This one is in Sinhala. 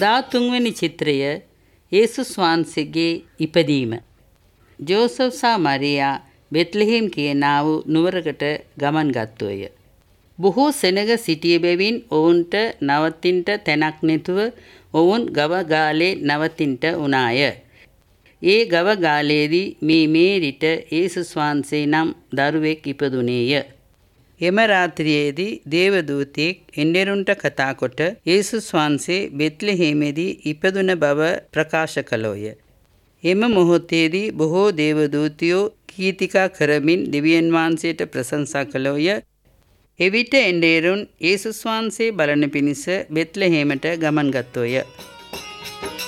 13වෙනි චිත්‍රය යේසුස් වහන්සේගේ ඉපදීම. ජෝසප් සහ මරියා බෙත්ලෙහෙම් කියනා වූ නුවරකට ගමන් ගත්තෝය. බොහෝ සෙනග සිටිය බැවින් ඔවුන්ට නවතින්ට තැනක් නැතුව ඔවුන් ගව ගාලේ නවතින්ට වුණාය. ඒ ගව ගාලේදී මේ මේරිට යේසුස් වහන්සේ නම් දරුවෙක් ඉපදුනේය. එම රාත්‍රියේදී දේවදූතෙක් එන්ඩෙරුන්ට කතා කොට යේසුස් වහන්සේ බෙත්ලෙහෙමේදී ඉපදුන බව ප්‍රකාශ කළෝය. එම මොහොතේදී බොහෝ දේවදූතයෝ කීතිකා කරමින් දෙවියන් වහන්සේට ප්‍රශංසා කළෝය. එවිට එන්ඩෙරුන් යේසුස් වහන්සේ බලන පිණිස බෙත්ලෙහෙමට ගමන් ගත්තෝය.